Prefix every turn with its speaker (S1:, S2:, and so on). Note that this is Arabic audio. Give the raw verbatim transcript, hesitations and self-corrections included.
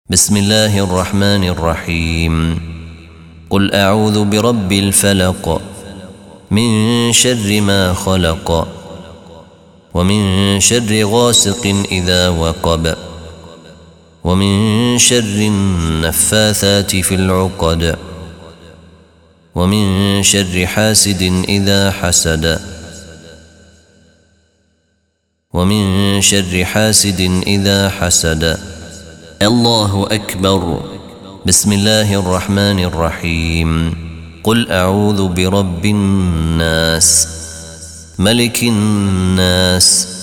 S1: بسم الله الرحمن الرحيم. قل أعوذ برب الفلق من شر ما خلق ومن شر غاسق إذا وقب ومن شر النفاثات في العقد ومن شر حاسد إذا حسد ومن شر حاسد إذا حسد. الله أكبر. بسم الله الرحمن الرحيم. قل أعوذ برب الناس ملك الناس